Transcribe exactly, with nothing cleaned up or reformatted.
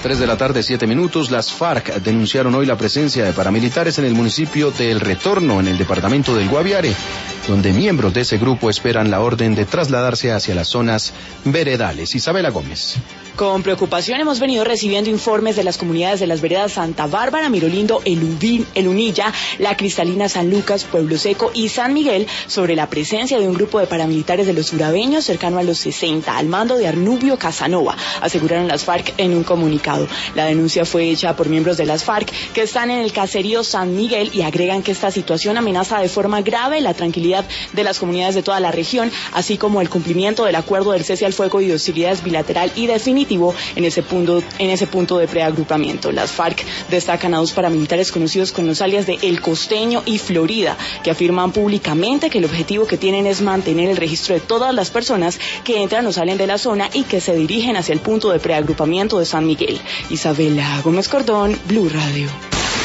Tres de la tarde, siete minutos. Las FARC denunciaron hoy la presencia de paramilitares en el municipio de El Retorno, en el departamento del Guaviare, donde miembros de ese grupo esperan la orden de trasladarse hacia las zonas veredales. Isabela Gómez. Con preocupación hemos venido recibiendo informes de las comunidades de las veredas Santa Bárbara, Mirolindo, El, Ubín, El Unilla, La Cristalina, San Lucas, Pueblo Seco y San Miguel sobre la presencia de un grupo de paramilitares de los urabeños cercano a los sesenta, al mando de Arnubio Casanova, aseguraron las FARC en un comunicado. La denuncia fue hecha por miembros de las FARC que están en el caserío San Miguel y agregan que esta situación amenaza de forma grave la tranquilidad de las comunidades de toda la región, así como el cumplimiento del acuerdo del cese al fuego y de hostilidades bilateral y definitivo en ese punto, en ese punto de preagrupamiento. Las FARC destacan a dos paramilitares conocidos con los alias de El Costeño y Florida, que afirman públicamente que el objetivo que tienen es mantener el registro de todas las personas que entran o salen de la zona y que se dirigen hacia el punto de preagrupamiento de San Miguel. Isabela Gómez Cordón, Blue Radio.